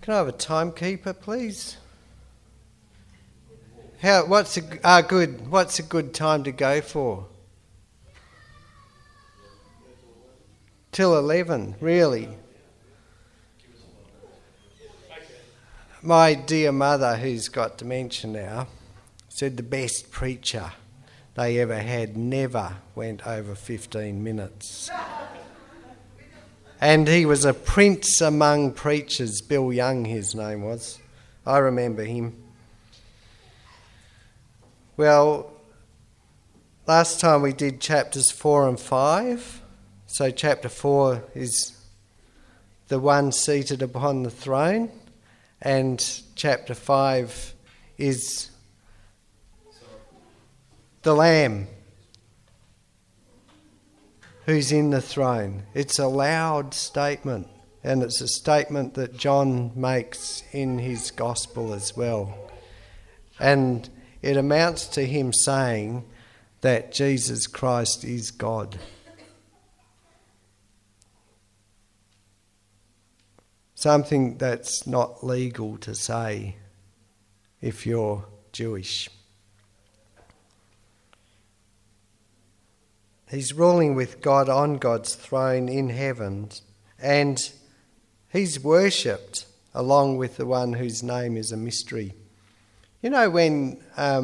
Can I have a timekeeper, please? What's a good time to go for? Till 11, really. My dear mother, who's got dementia now, said the best preacher they ever had never went over 15 minutes. And he was a prince among preachers. Bill Young, his name was. I remember him. Well, last time we did chapters 4 and 5. So chapter 4 is the one seated upon the throne, and chapter 5 is the Lamb who's in the throne. It's a loud statement, and it's a statement that John makes in his gospel as well. And it amounts to him saying that Jesus Christ is God. Something that's not legal to say if you're Jewish. He's ruling with God on God's throne in heaven, and he's worshipped along with the one whose name is a mystery. You know when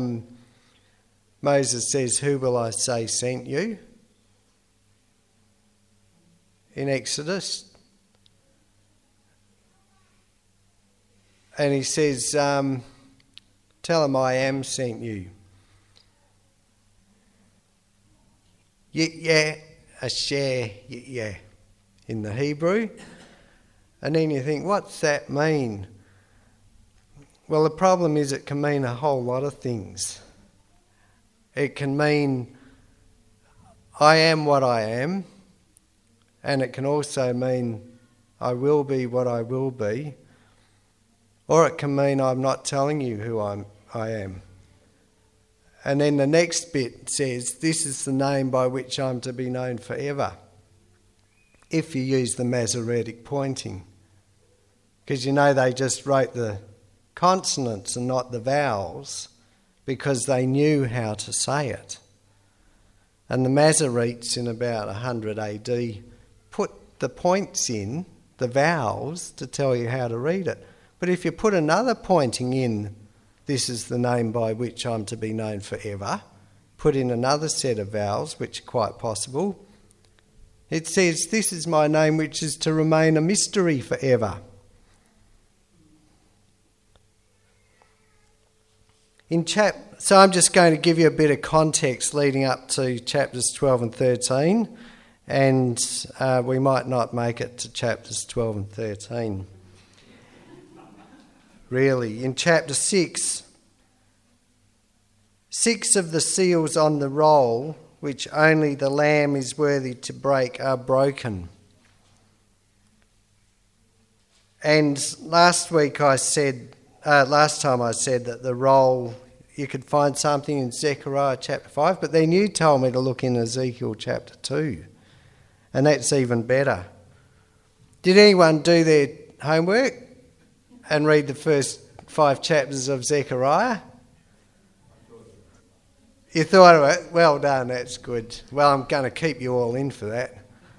Moses says, "Who will I say sent you?" in Exodus. And he says, "Tell him I am sent you." Yeah, asher, yeah, in the Hebrew. And then you think, what's that mean? Well, the problem is it can mean a whole lot of things. It can mean I am what I am, and it can also mean I will be what I will be, or it can mean I'm not telling you who I am. And then the next bit says, this is the name by which I'm to be known forever, if you use the Masoretic pointing. Because you know they just wrote the consonants and not the vowels because they knew how to say it. And the Masoretes in about 100 AD put the points in, the vowels, to tell you how to read it. But if you put another pointing in, this is the name by which I'm to be known forever, put in another set of vowels, which are quite possible, it says, this is my name which is to remain a mystery forever. So I'm just going to give you a bit of context leading up to chapters 12 and 13, and we might not make it to chapters 12 and 13. Really, in chapter 6, 6 of the seals on the roll, which only the Lamb is worthy to break, are broken. And last time I said that the roll, you could find something in Zechariah chapter 5, but then you told me to look in Ezekiel chapter 2, and that's even better. Did anyone do their homework and read the first 5 chapters of Zechariah? You thought of it? Well done, that's good. Well, I'm going to keep you all in for that.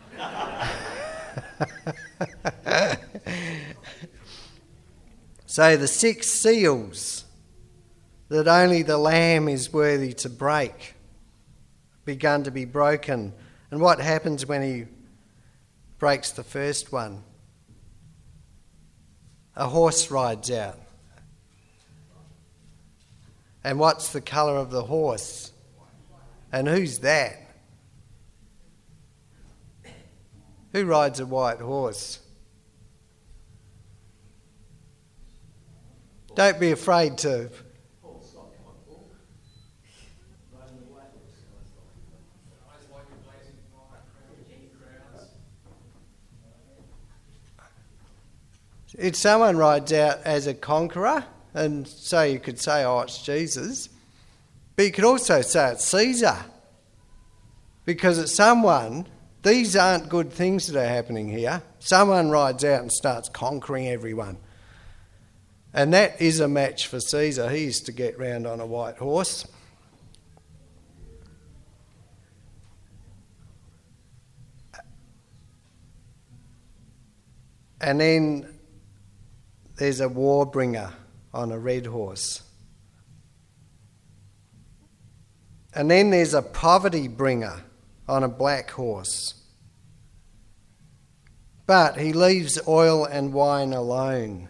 So the 6 seals that only the Lamb is worthy to break begun to be broken. And what happens when he breaks the first one? A horse rides out. And what's the colour of the horse? And who's that? Who rides a white horse? Don't be afraid to. If someone rides out as a conqueror, and so you could say, oh, it's Jesus, but you could also say it's Caesar, because it's someone. These aren't good things that are happening here. Someone rides out and starts conquering everyone. And that is a match for Caesar. He used to get round on a white horse. And then there's a war bringer on a red horse. And then there's a poverty bringer on a black horse. But he leaves oil and wine alone.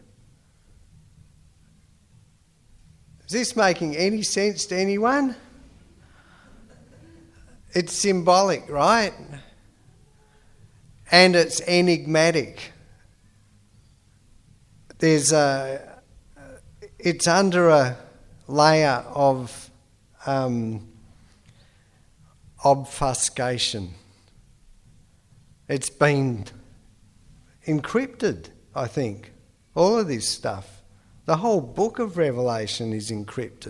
Is this making any sense to anyone? It's symbolic, right? And it's enigmatic. It's under a layer of obfuscation. It's been encrypted, I think. All of this stuff. The whole book of Revelation is encrypted.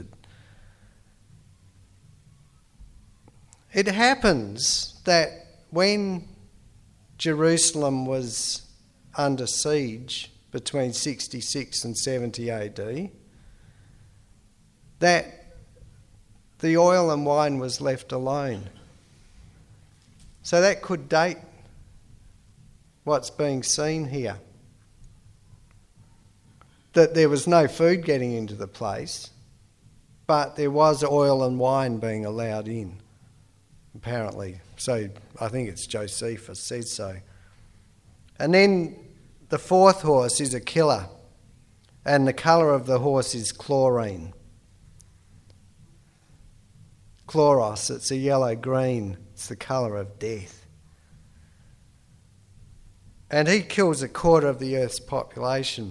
It happens that when Jerusalem was under siege between 66 and 70 AD, that the oil and wine was left alone. So that could date what's being seen here. That there was no food getting into the place, but there was oil and wine being allowed in, apparently. So I think it's Josephus says so. And then the fourth horse is a killer, and the colour of the horse is chlorine. Chloros, it's a yellow-green, it's the colour of death. And he kills a quarter of the earth's population.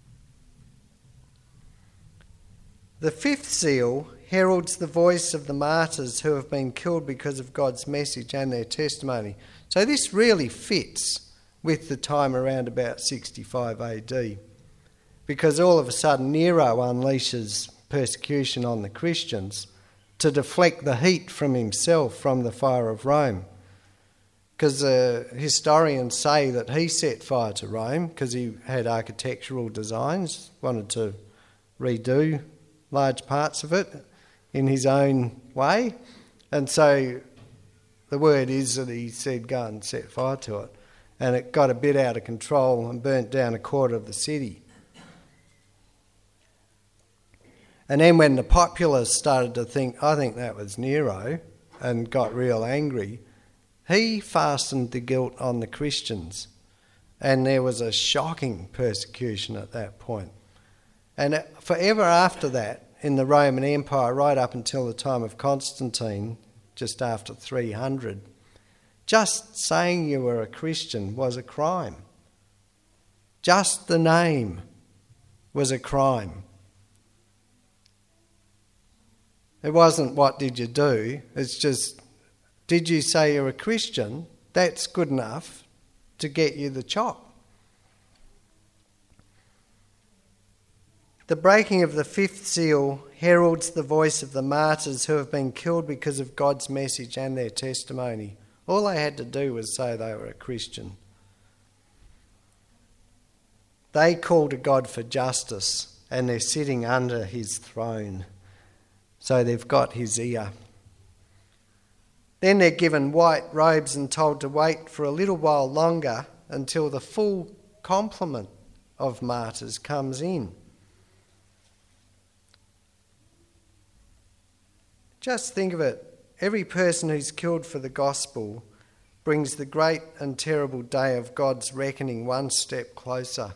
The fifth seal heralds the voice of the martyrs who have been killed because of God's message and their testimony. So this really fits with the time around about 65 AD, because all of a sudden Nero unleashes persecution on the Christians to deflect the heat from himself from the fire of Rome. Because historians say that he set fire to Rome because he had architectural designs, wanted to redo large parts of it in his own way. And so the word is that he said, go and set fire to it. And it got a bit out of control and burnt down a quarter of the city. And then when the populace started to think, I think that was Nero, and got real angry, he fastened the guilt on the Christians. And there was a shocking persecution at that point. And forever after that, in the Roman Empire, right up until the time of Constantine, just after 300, just saying you were a Christian was a crime. Just the name was a crime. It wasn't what did you do, it's just, did you say you're a Christian? That's good enough to get you the chop. The breaking of the fifth seal heralds the voice of the martyrs who have been killed because of God's message and their testimony. All they had to do was say they were a Christian. They call to God for justice, and they're sitting under his throne. So they've got his ear. Then they're given white robes and told to wait for a little while longer until the full complement of martyrs comes in. Just think of it. Every person who's killed for the gospel brings the great and terrible day of God's reckoning one step closer.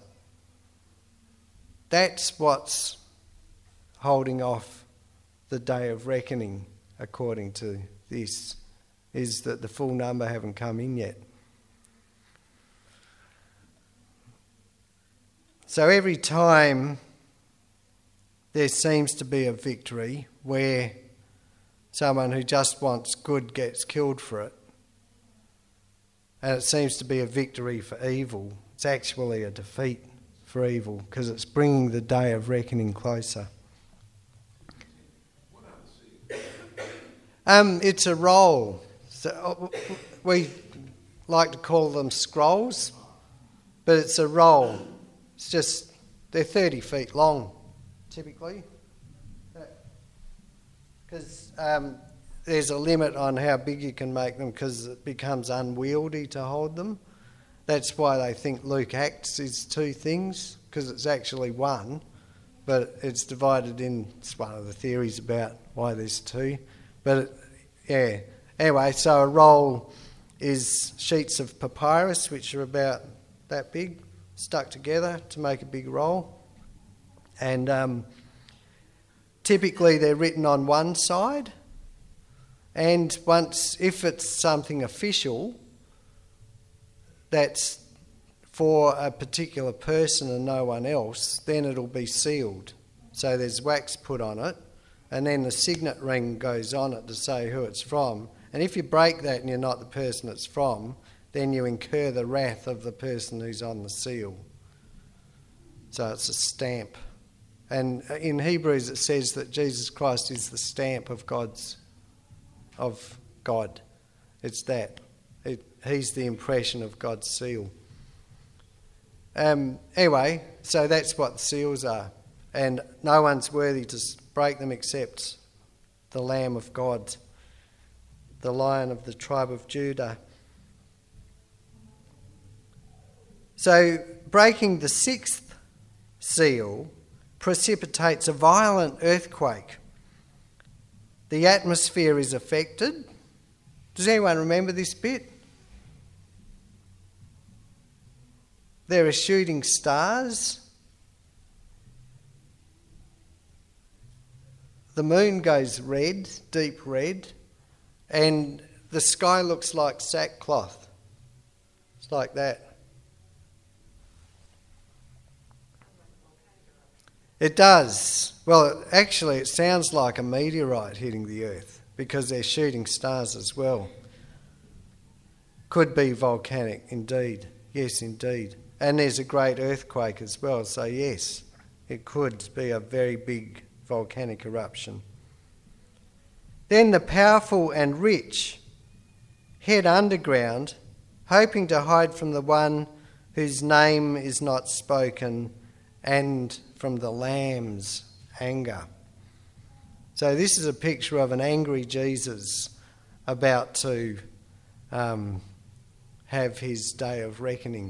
That's what's holding off the day of reckoning, according to this, is that the full number haven't come in yet. So every time there seems to be a victory where someone who just wants good gets killed for it, and it seems to be a victory for evil, it's actually a defeat for evil because it's bringing the day of reckoning closer. It's a roll. So we like to call them scrolls, but it's a roll. It's just they're 30 feet long, typically. Because there's a limit on how big you can make them because it becomes unwieldy to hold them. That's why they think Luke Acts is two things, because it's actually one, but it's divided in. It's one of the theories about why there's two. But yeah, anyway, so a roll is sheets of papyrus, which are about that big, stuck together to make a big roll. And typically they're written on one side. And once, if it's something official, that's for a particular person and no one else, then it'll be sealed. So there's wax put on it, and then the signet ring goes on it to say who it's from. And if you break that and you're not the person it's from, then you incur the wrath of the person who's on the seal. So it's a stamp. And in Hebrews it says that Jesus Christ is the stamp of God. It's that. He's the impression of God's seal. Anyway, so that's what the seals are. And no one's worthy to break them except the Lamb of God, the Lion of the tribe of Judah. So breaking the sixth seal precipitates a violent earthquake. The atmosphere is affected. Does anyone remember this bit? There are shooting stars. The moon goes red, deep red, and the sky looks like sackcloth. It's like that. It does. Well, actually, it sounds like a meteorite hitting the earth because they're shooting stars as well. Could be volcanic, indeed. Yes, indeed. And there's a great earthquake as well, so yes, it could be a very big volcanic eruption. Then the powerful and rich head underground, hoping to hide from the one whose name is not spoken and from the Lamb's anger. So this is a picture of an angry Jesus about to have his day of reckoning.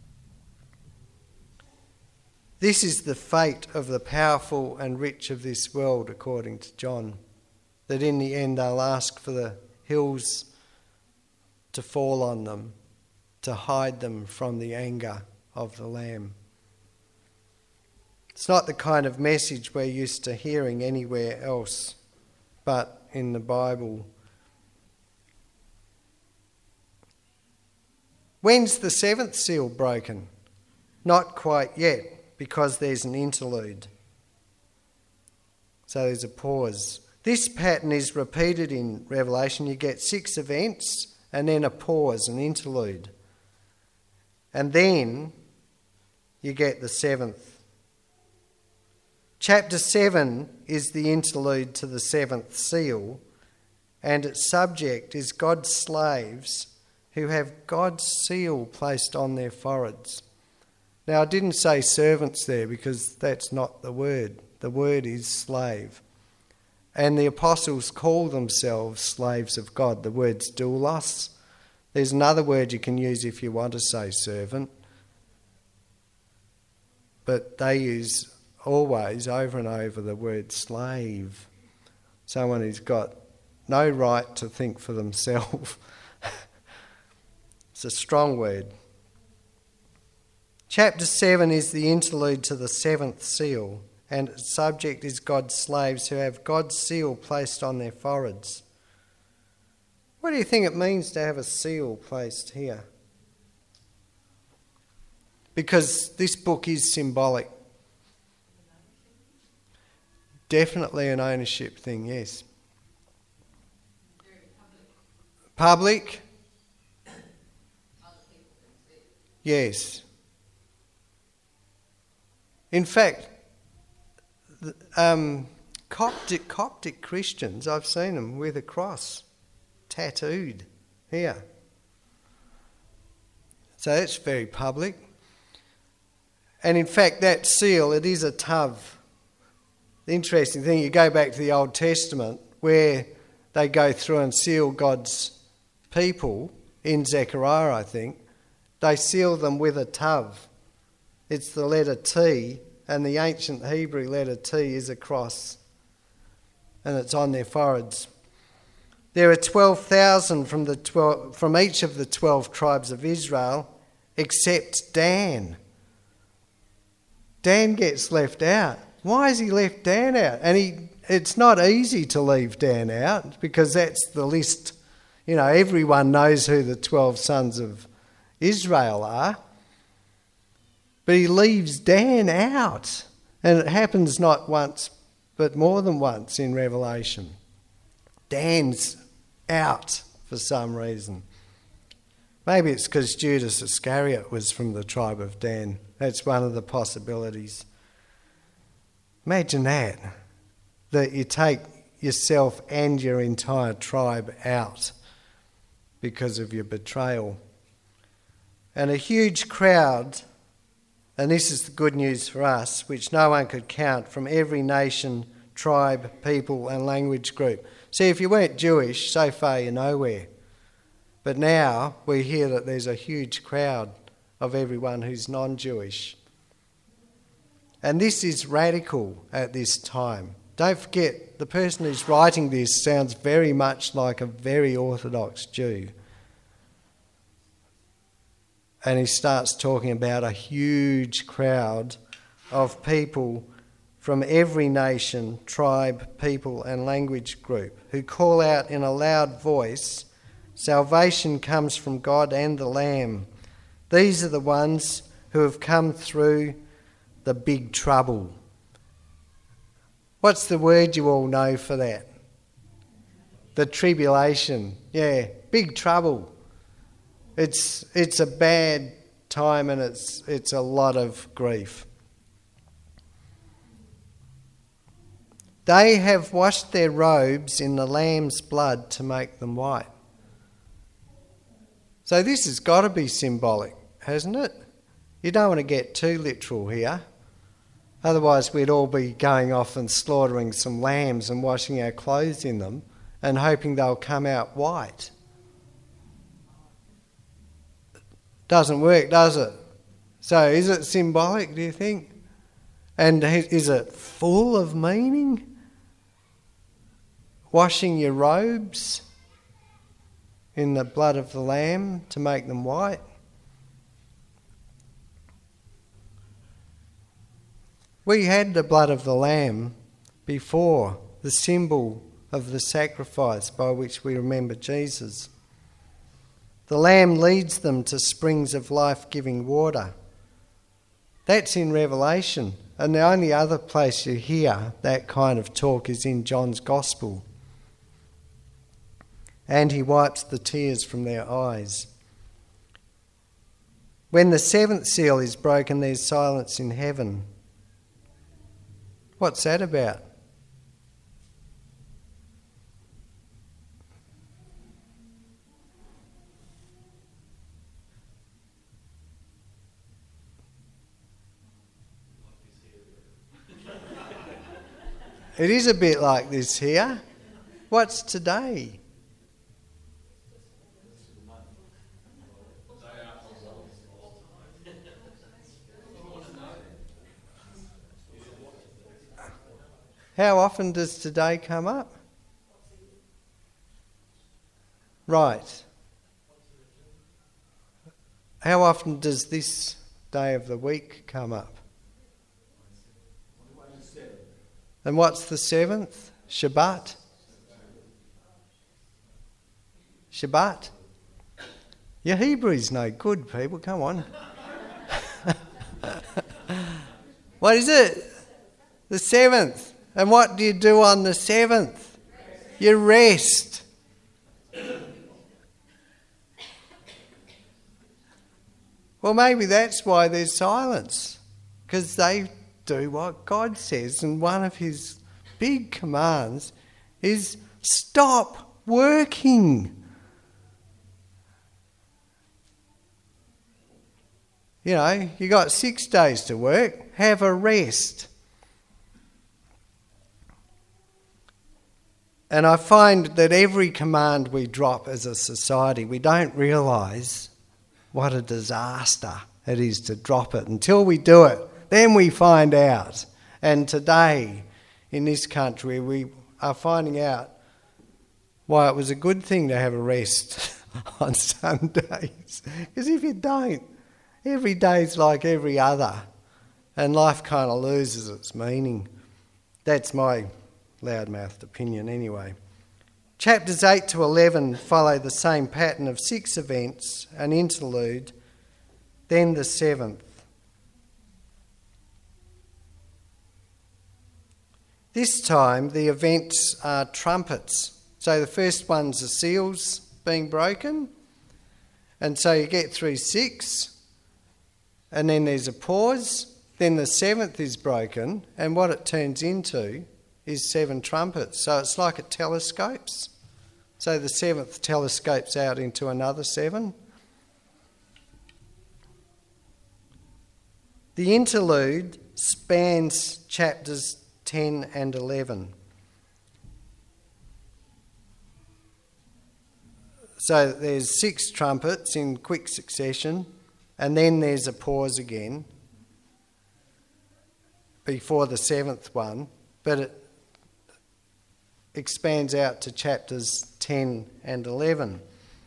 This is the fate of the powerful and rich of this world, according to John, that in the end they'll ask for the hills to fall on them, to hide them from the anger of the Lamb. It's not the kind of message we're used to hearing anywhere else, but in the Bible. When's the seventh seal broken? Not quite yet, because there's an interlude. So there's a pause. This pattern is repeated in Revelation. You get 6 events and then a pause, an interlude. And then you get the 7th. Chapter 7 is the interlude to the 7th seal, and its subject is God's slaves who have God's seal placed on their foreheads. Now, I didn't say servants there because that's not the word. The word is slave. And the apostles call themselves slaves of God. The word's doulos. There's another word you can use if you want to say servant. But they use always, over and over, the word slave. Someone who's got no right to think for themselves. It's a strong word. Chapter 7 is the interlude to the 7th seal, and its subject is God's slaves who have God's seal placed on their foreheads. What do you think it means to have a seal placed here? Because this book is symbolic. Definitely an ownership thing, yes. Public? Yes. In fact, Coptic Christians, I've seen them with a cross tattooed here. So that's very public. And in fact, that seal, it is a tav. The interesting thing, you go back to the Old Testament where they go through and seal God's people, in Zechariah I think, they seal them with a tav. It's the letter T, and the ancient Hebrew letter T is a cross, and it's on their foreheads. There are 12,000 from each of the 12 tribes of Israel, except Dan. Dan gets left out. Why has he left Dan out? And it's not easy to leave Dan out because that's the list. You know, everyone knows who the 12 sons of Israel are. But he leaves Dan out. And it happens not once, but more than once in Revelation. Dan's out for some reason. Maybe it's because Judas Iscariot was from the tribe of Dan. That's one of the possibilities. Imagine that you take yourself and your entire tribe out because of your betrayal. And a huge crowd, and this is the good news for us, which no one could count, from every nation, tribe, people and language group. See, if you weren't Jewish, so far you're nowhere. But now we hear that there's a huge crowd of everyone who's non-Jewish. And this is radical at this time. Don't forget, the person who's writing this sounds very much like a very Orthodox Jew. And he starts talking about a huge crowd of people from every nation, tribe, people and language group who call out in a loud voice, "Salvation comes from God and the Lamb. These are the ones who have come through the big trouble." What's the word you all know for that? The tribulation. Yeah, big trouble. It's a bad time and it's a lot of grief. They have washed their robes in the Lamb's blood to make them white. So this has got to be symbolic, hasn't it? You don't want to get too literal here. Otherwise we'd all be going off and slaughtering some lambs and washing our clothes in them and hoping they'll come out white. Doesn't work, does it? So is it symbolic, do you think? And is it full of meaning? Washing your robes in the blood of the Lamb to make them white? We had the blood of the Lamb before, the symbol of the sacrifice by which we remember Jesus. The Lamb leads them to springs of life-giving water. That's in Revelation, and the only other place you hear that kind of talk is in John's Gospel. And he wipes the tears from their eyes. When the seventh seal is broken, there's silence in heaven. What's that about? It is a bit like this here. What's today? How often does today come up? Right. How often does this day of the week come up? And what's the seventh? Shabbat? Shabbat? Your Hebrew's no good, people. Come on. What is it? The seventh. And what do you do on the seventh? You rest. Well, maybe that's why there's silence. Because they do what God says. And one of his big commands is stop working. You know, you got 6 days to work, have a rest. And I find that every command we drop as a society, we don't realise what a disaster it is to drop it. Until we do it, then we find out. And today, in this country, we are finding out why it was a good thing to have a rest on Sundays. Because if you don't, every day's like every other, and life kind of loses its meaning. That's my loudmouthed opinion anyway. Chapters 8 to 11 follow the same pattern of 6 events, an interlude, then the 7th. This time the events are trumpets. So the first one's the seals being broken, and so you get through 6, and then there's a pause, then the 7th is broken, and what it turns into is 7 trumpets. So it's like it telescopes. So the 7th telescopes out into another 7. The interlude spans chapters 10 and 11. So there's 6 trumpets in quick succession, and then there's a pause again before the 7th one, but it expands out to chapters 10 and 11.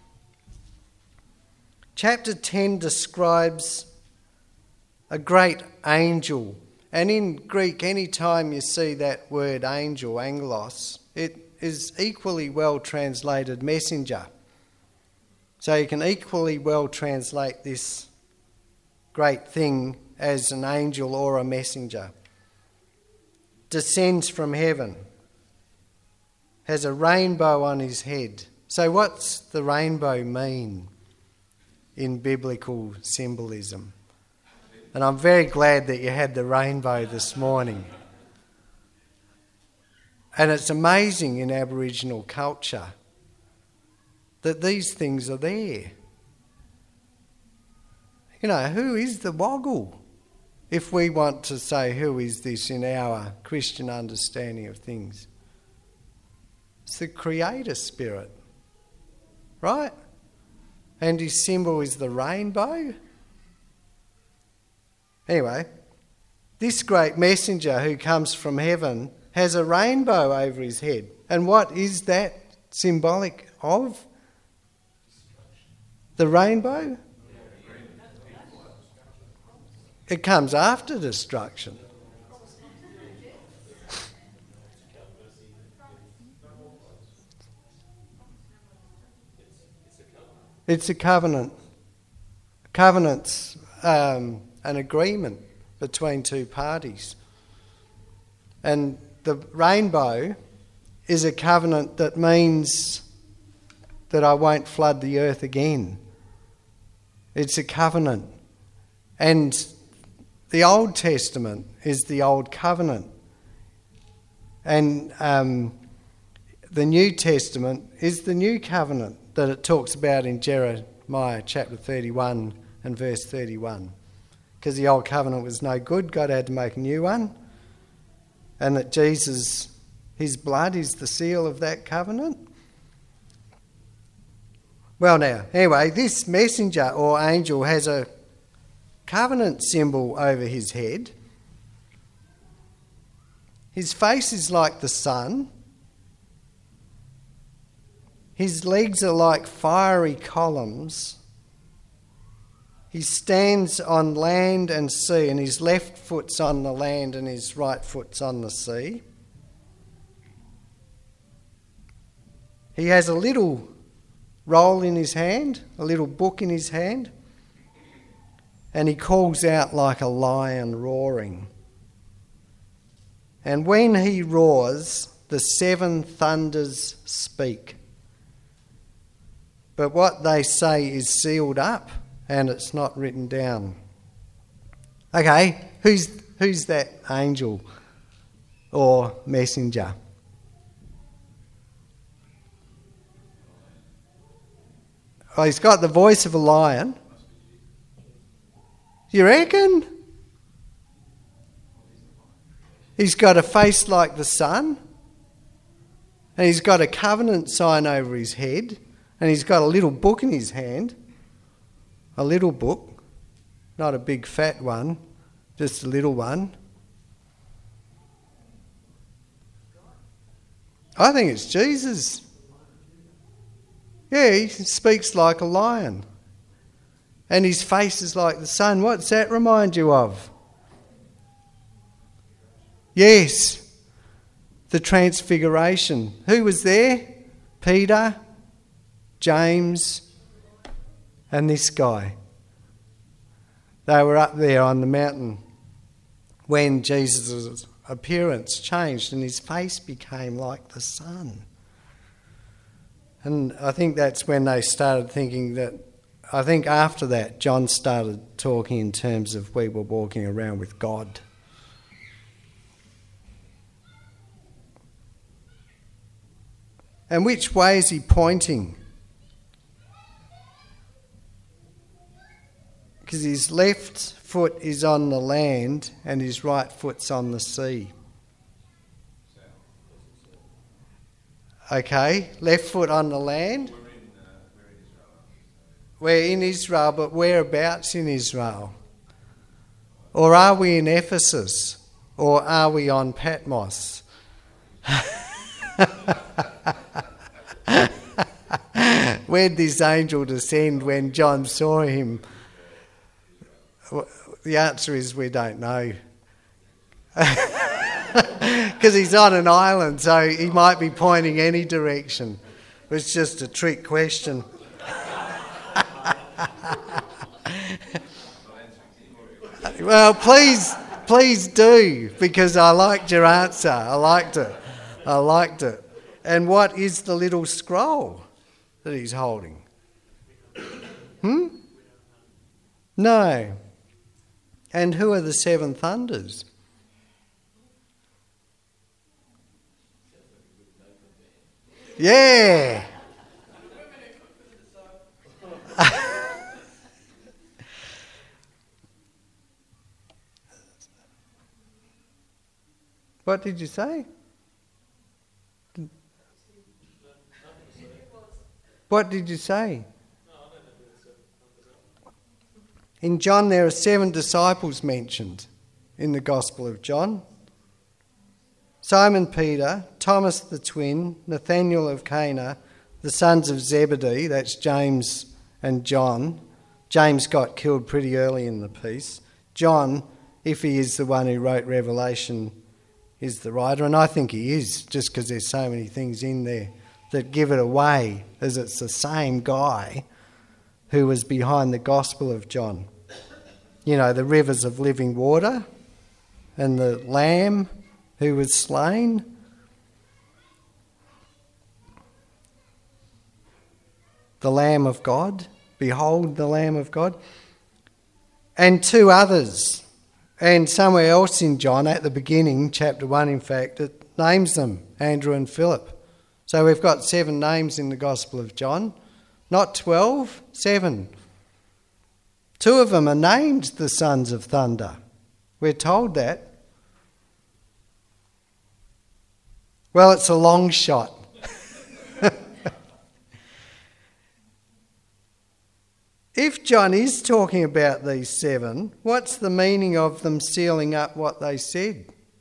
Chapter 10 describes a great angel, and in Greek, any time you see that word angel, angelos, it is equally well translated messenger. So you can equally well translate this great thing as an angel or a messenger. Descends from heaven, has a rainbow on his head. So what's the rainbow mean in biblical symbolism? And I'm very glad that you had the rainbow this morning. And it's amazing in Aboriginal culture that these things are there. You know, who is the Woggle? If we want to say who is this in our Christian understanding of things. It's the Creator Spirit, right? And his symbol is the rainbow. Anyway, this great messenger who comes from heaven has a rainbow over his head. And what is that symbolic of? The rainbow? It comes after destruction. It's a covenant. Covenant's an agreement between 2 parties. And the rainbow is a covenant that means that I won't flood the earth again. It's a covenant. And the Old Testament is the Old Covenant. And the New Testament is the New Covenant that it talks about in Jeremiah chapter 31 and verse 31. Because the Old Covenant was no good, God had to make a new one. And that Jesus, his blood is the seal of that covenant. Well now, anyway, this messenger or angel has a covenant symbol over his head. His face is like the sun. His legs are like fiery columns. He stands on land and sea, and his left foot's on the land and his right foot's on the sea. He has a little roll in his hand, a little book in his hand, and he calls out like a lion roaring. And when he roars, the 7 thunders speak. But what they say is sealed up and it's not written down. Okay, who's that angel or messenger? Oh, he's got the voice of a lion. You reckon? He's got a face like the sun, and he's got a covenant sign over his head, and he's got a little book in his hand. A little book, not a big fat one, just a little one. I think it's Jesus. Yeah, he speaks like a lion. And his face is like the sun. What's that remind you of? Yes, the Transfiguration. Who was there? Peter, James, and this guy. They were up there on the mountain when Jesus' appearance changed and his face became like the sun. And I think that's when they started thinking that, I think after that, John started talking in terms of we were walking around with God. And which way is he pointing? Because his left foot is on the land and his right foot's on the sea. Okay, left foot on the land. We're in Israel, but whereabouts in Israel? Or are we in Ephesus? Or are we on Patmos? Where'd this angel descend when John saw him? The answer is we don't know. Because he's on an island, so he might be pointing any direction. It's just a trick question. Well, please do, because I liked your answer. I liked it. And what is the little scroll that he's holding? No. And who are the seven thunders? Yeah. What did you say? What did you say? In John, there are 7 disciples mentioned in the Gospel of John. Simon Peter, Thomas the twin, Nathanael of Cana, the sons of Zebedee, that's James and John. James got killed pretty early in the piece. John, if he is the one who wrote Revelation, is the writer, and I think he is, just because there's so many things in there that give it away, as it's the same guy who was behind the Gospel of John. You know, the rivers of living water and the Lamb who was slain. The Lamb of God. Behold the Lamb of God. And 2 others. And somewhere else in John, at the beginning, chapter 1 in fact, it names them, Andrew and Philip. So we've got 7 names in the Gospel of John. Not 12, 7. 2 of them are named the sons of thunder. We're told that. Well, it's a long shot. If John is talking about these 7, what's the meaning of them sealing up what they said?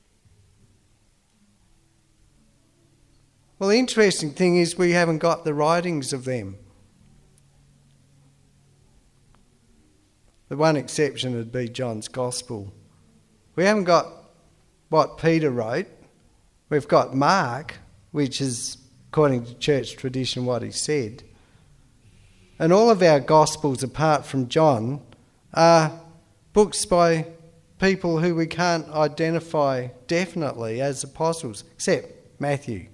Well, the interesting thing is we haven't got the writings of them. The one exception would be John's Gospel. We haven't got what Peter wrote. We've got Mark, which is, according to church tradition, what he said. And all of our Gospels, apart from John, are books by people who we can't identify definitely as apostles, except Matthew.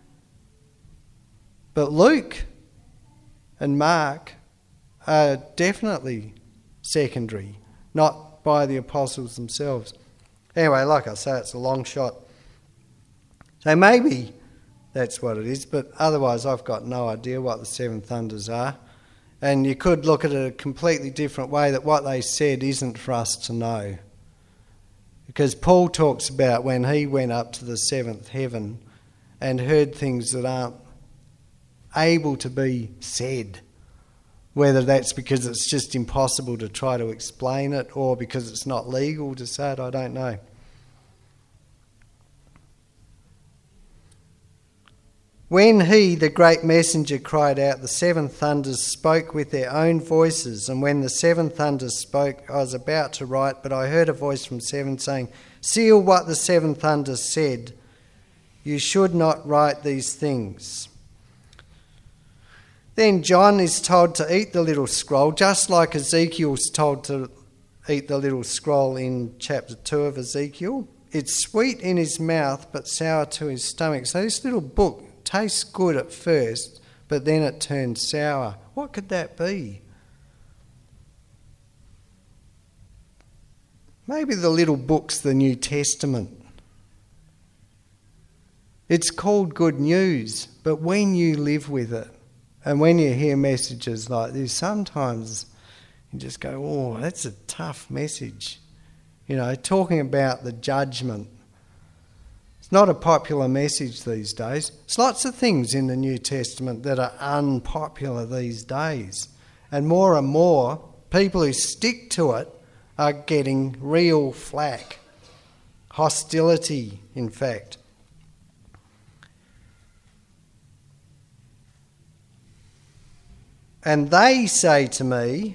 But Luke and Mark are definitely secondary, not by the apostles themselves. Anyway, like I say, it's a long shot. So maybe that's what it is, but otherwise I've got no idea what the 7 thunders are. And you could look at it a completely different way, that what they said isn't for us to know. Because Paul talks about when he went up to the seventh heaven and heard things that aren't able to be said. Whether that's because it's just impossible to try to explain it or because it's not legal to say it, I don't know. When he, the great messenger, cried out, the seven thunders spoke with their own voices. And when the seven thunders spoke, I was about to write, but I heard a voice from seven saying, seal what the seven thunders said. You should not write these things. Then John is told to eat the little scroll, just like Ezekiel's told to eat the little scroll in chapter 2 of Ezekiel. It's sweet in his mouth, but sour to his stomach. So this little book tastes good at first, but then it turns sour. What could that be? Maybe the little book's the New Testament. It's called good news, but when you live with it, and when you hear messages like this, sometimes you just go, oh, that's a tough message. You know, talking about the judgment. It's not a popular message these days. There's lots of things in the New Testament that are unpopular these days. And more, people who stick to it are getting real flack. Hostility, in fact. And they say to me,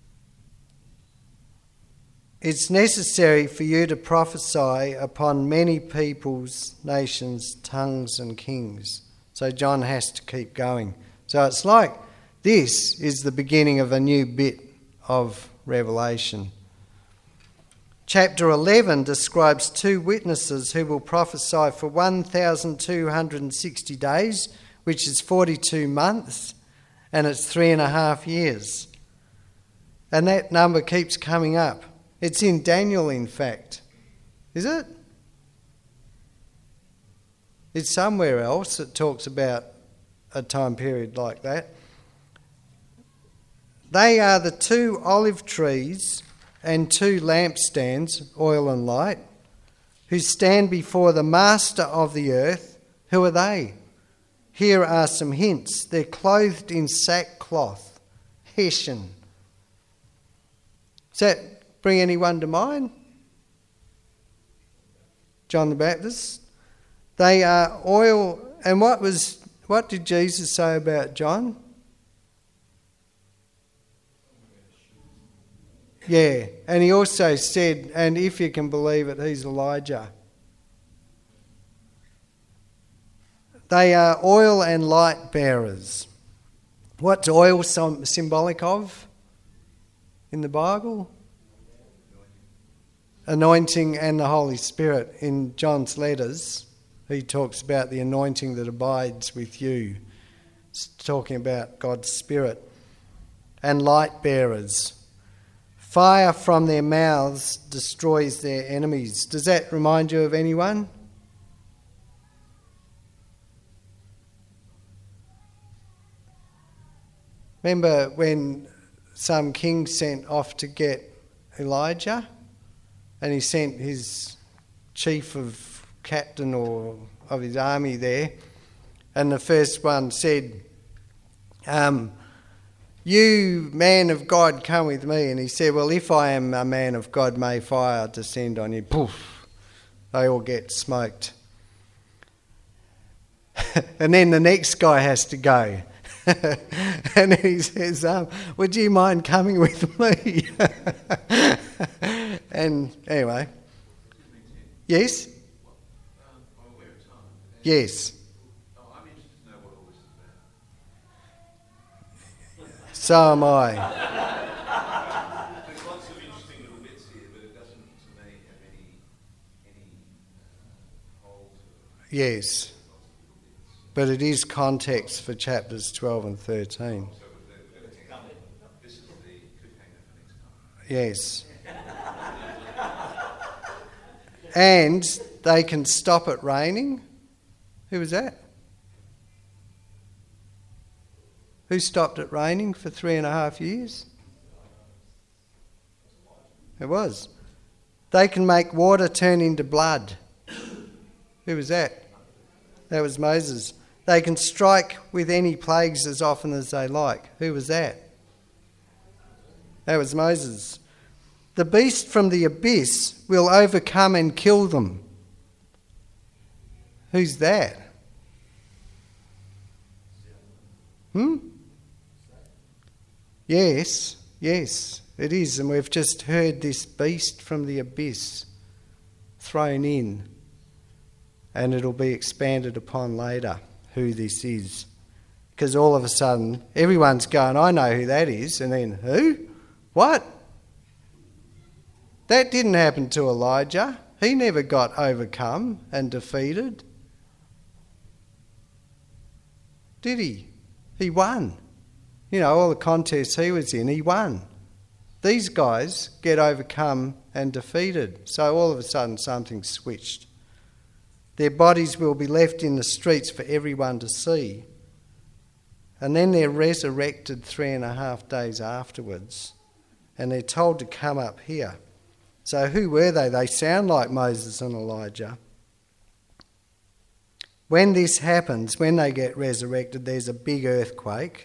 it's necessary for you to prophesy upon many peoples, nations, tongues and kings. So John has to keep going. So it's like this is the beginning of a new bit of Revelation. Chapter 11 describes two witnesses who will prophesy for 1,260 days, which is 42 months, and it's 3.5 years. And that number keeps coming up. It's in Daniel, in fact. Is it? It's somewhere else that talks about a time period like that. They are the two olive trees and two lampstands, oil and light, who stand before the master of the earth. Who are they? Here are some hints. They're clothed in sackcloth, hessian. Does that bring anyone to mind? John the Baptist. They are oil. And what did Jesus say about John? Yeah, and he also said, and if you can believe it, he's Elijah. They are oil and light bearers. What's oil symbolic of in the Bible? Anointing and the Holy Spirit. In John's letters, he talks about the anointing that abides with you. It's talking about God's Spirit. And light bearers. Fire from their mouths destroys their enemies. Does that remind you of anyone? Remember when some king sent off to get Elijah, and he sent his chief of captain or of his army there, and the first one said, you man of God, come with me. And he said, well, if I am a man of God, may fire descend on you. Poof, they all get smoked. And then the next guy has to go. And he says, would you mind coming with me? And anyway. Yes? Yes. So am I. There's lots of interesting little bits here, but it doesn't, to me, have any hold to it. Yes. But it is context for chapters 12 and 13. So this is the cliffhanger for next time. Yes. And they can stop it raining. Who was that? Who stopped it raining for 3.5 years? It was. They can make water turn into blood. Who was that? That was Moses. They can strike with any plagues as often as they like. Who was that? That was Moses. The beast from the abyss will overcome and kill them. Who's that? Yes, it is. And we've just heard this beast from the abyss thrown in. And it'll be expanded upon later who this is. Because all of a sudden, everyone's going, I know who that is. And then, who? What? That didn't happen to Elijah. He never got overcome and defeated. Did he? He won. You know, all the contests he was in, he won. These guys get overcome and defeated. So all of a sudden something switched. Their bodies will be left in the streets for everyone to see. And then they're resurrected 3.5 days afterwards. And they're told to come up here. So who were they? They sound like Moses and Elijah. When this happens, when they get resurrected, there's a big earthquake.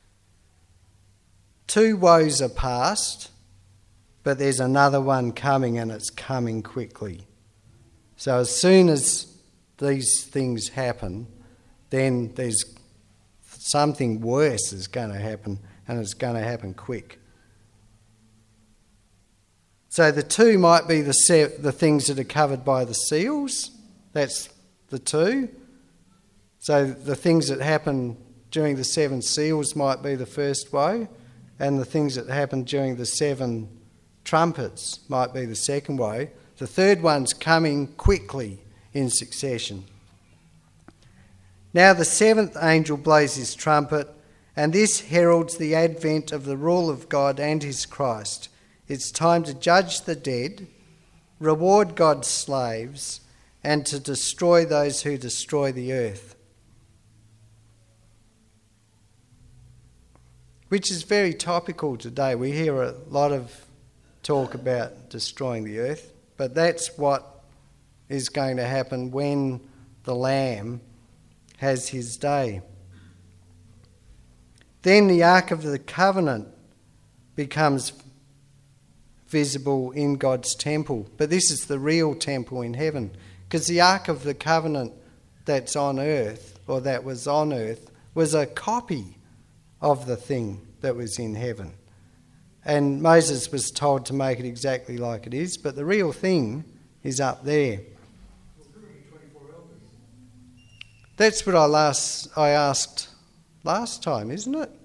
2 woes are past, but there's another one coming, and it's coming quickly. So as soon as these things happen, then there's something worse is going to happen, and it's going to happen quick. So the 2 might be the things that are covered by the seals. That's the 2. So the things that happen during the 7 seals might be the first woe, and the things that happen during the 7 trumpets might be the second woe. The third one's coming quickly in succession. Now the 7th angel blows his trumpet, and this heralds the advent of the rule of God and his Christ. It's time to judge the dead, reward God's slaves, and to destroy those who destroy the earth. Which is very topical today. We hear a lot of talk about destroying the earth, but that's what is going to happen when the Lamb has his day. Then the Ark of the Covenant becomes visible in God's temple. But this is the real temple in heaven. Because the Ark of the Covenant that's on earth, or that was on earth, was a copy of the thing that was in heaven. And Moses was told to make it exactly like it is, but the real thing is up there. That's what I asked last time, isn't it?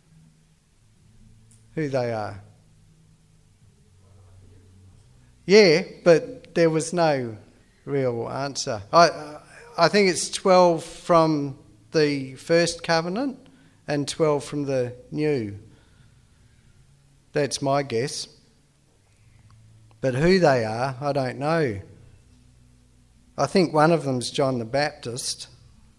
Who they are. Yeah, but there was no real answer. I think it's 12 from the first covenant and 12 from the new. That's my guess. But who they are, I don't know. I think one of them's John the Baptist.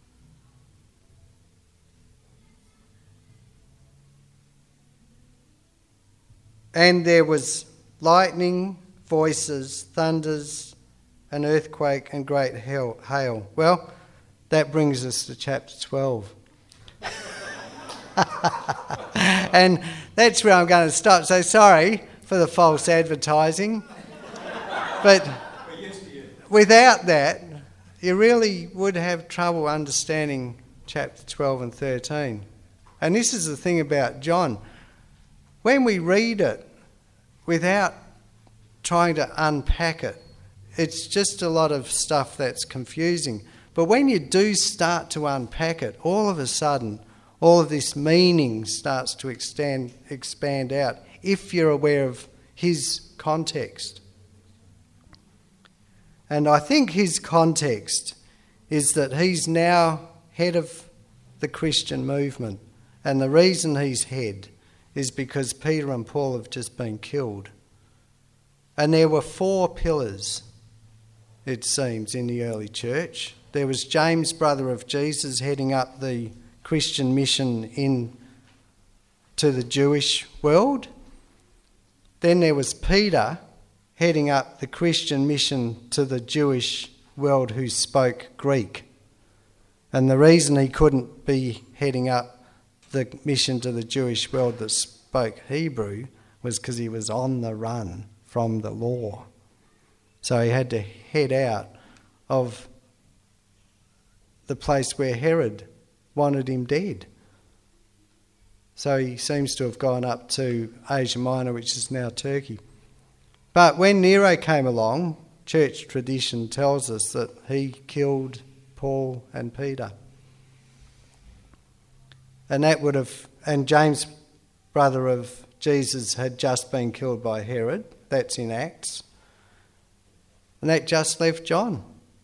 And there was lightning, voices, thunders, an earthquake and great hail. Well, that brings us to chapter 12. And that's where I'm going to stop. So sorry for the false advertising. But without that, you really would have trouble understanding chapter 12 and 13. And this is the thing about John. When we read it without trying to unpack it, it's just a lot of stuff that's confusing. But when you do start to unpack it, all of a sudden, all of this meaning starts to expand out if you're aware of his context. And I think his context is that he's now head of the Christian movement. And the reason he's head is because Peter and Paul have just been killed. And there were 4 pillars, it seems, in the early church. There was James, brother of Jesus, heading up the Christian mission in to the Jewish world. Then there was Peter heading up the Christian mission to the Jewish world who spoke Greek. And the reason he couldn't be heading up the mission to the Jewish world that spoke Hebrew was because he was on the run from the law. So he had to head out of the place where Herod wanted him dead. So he seems to have gone up to Asia Minor, which is now Turkey. But when Nero came along, church tradition tells us that he killed Paul and Peter. And James, brother of Jesus, had just been killed by Herod. That's in Acts. And that just left John.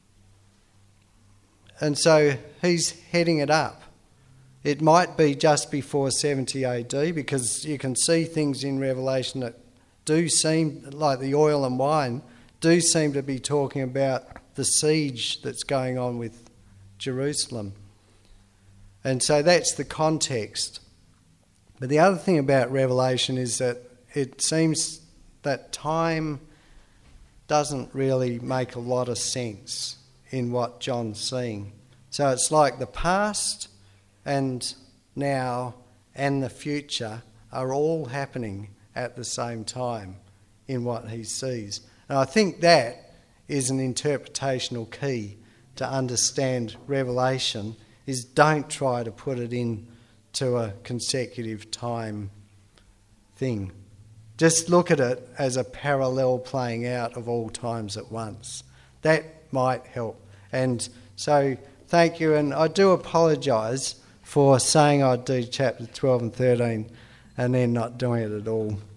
And so he's heading it up. It might be just before 70 AD, because you can see things in Revelation that do seem, like the oil and wine, do seem to be talking about the siege that's going on with Jerusalem. And so that's the context. But the other thing about Revelation is that it seems that time doesn't really make a lot of sense in what John's seeing. So it's like the past and now and the future are all happening at the same time in what he sees. And I think that is an interpretational key to understand Revelation, is don't try to put it into a consecutive time thing. Just look at it as a parallel playing out of all times at once. That might help. And so thank you, and I do apologise for saying I'd do chapter 12 and 13 and then not doing it at all.